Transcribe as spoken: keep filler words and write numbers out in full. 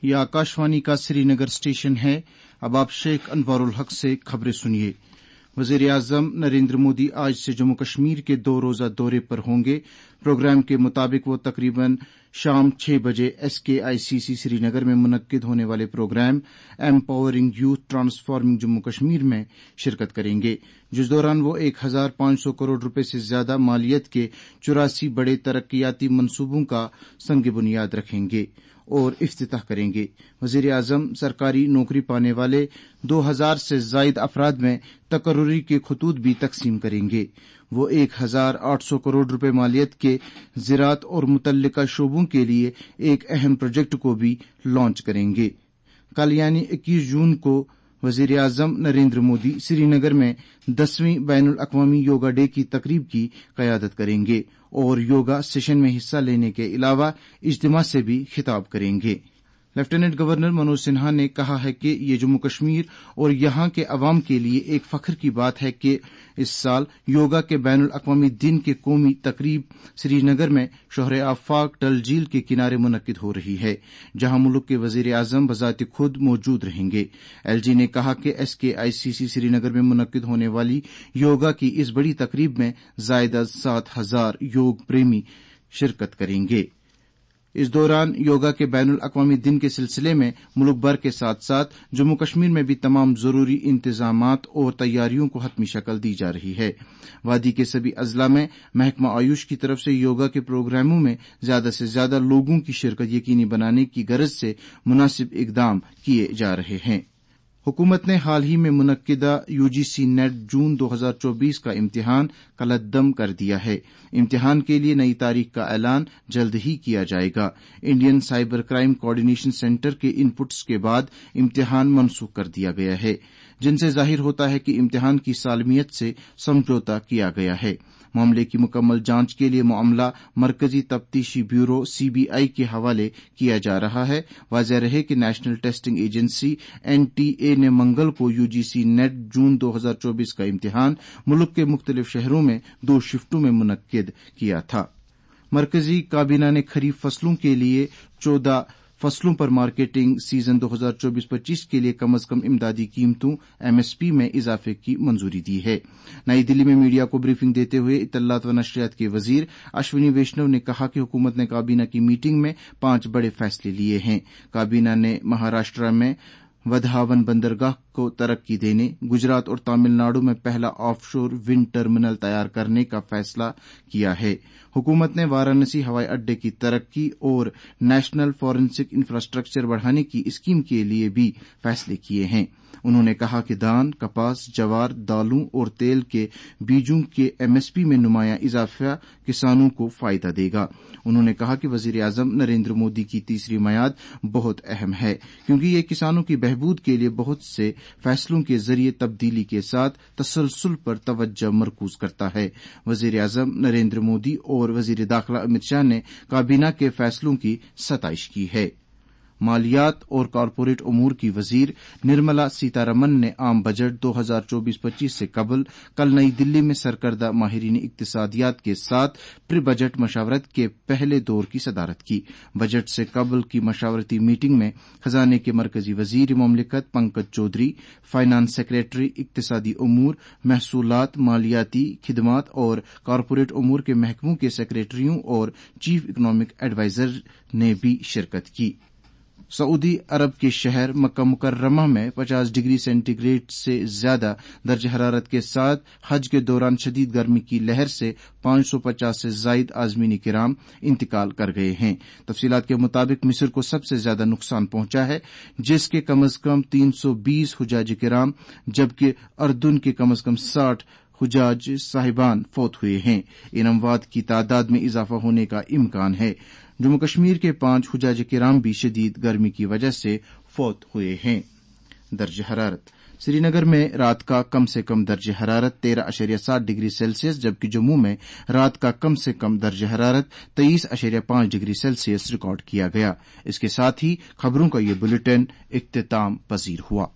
ये आकाशवाणी का श्रीनगर स्टेशन है। अब आप शेख अनवारुल हक से खबरें सुनिए। वजीर आजम नरेंद्र मोदी आज से जम्मू कश्मीर के दो रोजा दौरे पर होंगे। प्रोग्राम के मुताबिक वो तकरीबन शाम छह बजे एसकेआईसीसी श्रीनगर में मुनक्किद होने वाले programme empowering youth transforming Jammu Kashmir में शिरकत करेंगे, जिस दौरान वो एक हजार पांच सौ करोड़ रुपए से ज्यादा मालियत के चौरासी बड़े तरक्कियाती मंसूबों का संग बुनियाद रखेंगे और इफ्तिताह करेंगे। वजीर आजम सरकारी नौकरी पाने वाले दो हजार से जायद अफराद में तकर्रुरी के खतूत भी तकसीम करेंगे। वो एक हजार आठ सौ करोड़ रुपए मालियत के ज़राअत और मुतल्लिका शोबों के लिए एक अहम प्रोजेक्ट को भी लॉन्च करेंगे। कल यानी इक्कीस जून को वजीर आजम नरेंद्र मोदी श्रीनगर में दसवीं बैनुल अक़वामी योगा डे की तकरीब की क़यादत करेंगे और योगा सेशन में हिस्सा लेने के अलावा इज्तिमा से भी खिताब करेंगे। लेफ्टिनेंट गवर्नर मनोज सिन्हा ने कहा है कि ये जम्मू कश्मीर और यहां के अवाम के लिए एक फख्र की बात है कि इस साल योगा के बैनुल अक़वामी दिन के कौमी तकरीब श्रीनगर में शोहरे आफाक डल झील के किनारे मुनक्किद हो रही है, जहां मुल्क के वजीर आजम बजाते खुद मौजूद रहेंगे। एलजी ने कहा कि एसकेआईसीसी श्रीनगर में मुनक्किद होने वाली योगा की इस बड़ी तकरीब में ज़ायदा सात हजार योग प्रेमी शिरकत करेंगे। इस दौरान योगा के बैनुल अक़वामी दिन के सिलसिले में मुल्क भर के साथ साथ जम्मू कश्मीर में भी तमाम जरूरी इंतजामात और तैयारियों को हतमी शक्ल दी जा रही है। वादी के सभी अजला में महकमा आयुष की तरफ से योगा के प्रोग्रामों में ज्यादा से ज्यादा लोगों की शिरकत यकीनी बनाने की गरज से मुनासिब इकदाम किए जा रहे हैं। हुकूमत ने हाल ही में मुनक्किदा यूजीसी नेट जून दो हजार चौबीस का इम्तिहान कलअदम कर दिया है। इम्तिहान के लिए नई तारीख का ऐलान जल्द ही किया जाएगा। Indian cyber crime coordination centre के इनपुट्स के बाद इम्तिहान मनसूख कर दिया गया है, जिनसे जाहिर होता है कि इम्तिहान की सालमियत से समझौता किया गया है। मामले की मुकम्मल जांच के लिए मामला मरकजी तफ्तीशी ब्यूरो सीबीआई के हवाले किया जा रहा है। वाज़ेह रहे कि नेशनल टेस्टिंग एजेंसी एनटीए ने मंगल को यूजीसी नेट जून दो हजार चौबीस का इम्तिहान मुल्क के मुख्तलिफ शहरों में दो शिफ्टों में मुनक्किद किया था। मरकजी काबीना ने खरीफ फसलों के लिए चौदह फसलों पर मार्केटिंग सीजन दो हजार चौबीस पच्चीस के लिए कम अज कम इमदादी कीमतों एमएसपी में इजाफे की मंजूरी दी है। नई दिल्ली में मीडिया को ब्रीफिंग देते हुए इत्तलात व नशरियात के वजीर अश्विनी वैष्णव ने कहा कि हुकूमत ने काबीना की मीटिंग में पांच बड़े फैसले लिए हैं। काबीना ने महाराष्ट्र में वधावन बंदरगाह को तरक्की देने, गुजरात और तमिलनाडु में पहला ऑफशोर विंड टर्मिनल तैयार करने का फैसला किया है। हुकूमत ने वाराणसी हवाई अड्डे की तरक्की और नेशनल फॉरेंसिक इंफ्रास्ट्रक्चर बढ़ाने की स्कीम के लिए भी फैसले किए हैं। उन्होंने कहा कि धान, कपास, जवार, दालों और तेल के बीजों के एमएसपी में नुमाया इजाफा किसानों को फायदा देगा। उन्होंने कहा कि वजीर आजम नरेंद्र मोदी की तीसरी मियाद बहुत अहम है, क्योंकि ये किसानों की बहबूद के लिए बहुत से फैसलों के जरिए तब्दीली के साथ तसलसल पर तवज्जो मरकूज करता है। वजीर आजम नरेंद्र मोदी और वजीर दाखिला अमित शाह ने काबीना के फैसलों की सताइश की है। मालियात और कॉरपोरेट उमूर की वजीर निर्मला सीतारमन ने आम बजट दो हजार चौबीस पच्चीस से कबल कल नई दिल्ली में सरकर्दा माहिरीन इक्तिसादियात के साथ प्री बजट मशावरत के पहले दौर की सदारत की। बजट से कबल की मशावरती मीटिंग में खजाने के मरकजी वजीर मुमलिकत पंकज चौधरी, फाइनेंस सेक्रेटरी, इक्तिसादी उमूर, महसूलात, मालियाती खिदमात और कॉरपोरेट उमूर के महकमों के सेक्रेटरियों और चीफ इकनॉमिक एडवाइजर ने भी शिरकत की। सऊदी अरब के शहर मक्का मुकर्रमा में पचास डिग्री सेंटीग्रेड से ज्यादा दर्ज हरारत के साथ हज के दौरान शदीद गर्मी की लहर से पांच सौ पचास से जायद आजमीनी किराम इंतकाल कर गए हैं। तफसीलात के मुताबिक मिस्र को सबसे ज्यादा नुकसान पहुंचा है, जिसके कम अज कम तीन सौ बीस हुजाज किराम, जबकि अर्दुन के कम अज कम साठ हुजाज साहिबान फौत हुए हैं। इन अमवात की तादाद में इजाफा होने का इम्कान है। जम्मू कश्मीर के पांच हुजाज किराम भी शदीद गर्मी की वजह से फौत हुए हैं। दर्ज हरारत श्रीनगर में रात का कम से कम दर्ज हरारत तेरह अशरिया सात डिग्री सेल्सियस, जबकि जम्मू में रात का कम से कम दर्ज हरारत तेईस अशरिया पांच डिग्री सेल्सियस रिकॉर्ड किया गया। इसके साथ ही खबरों का ये बुलेटिन इख्तिताम पजीर हुआ।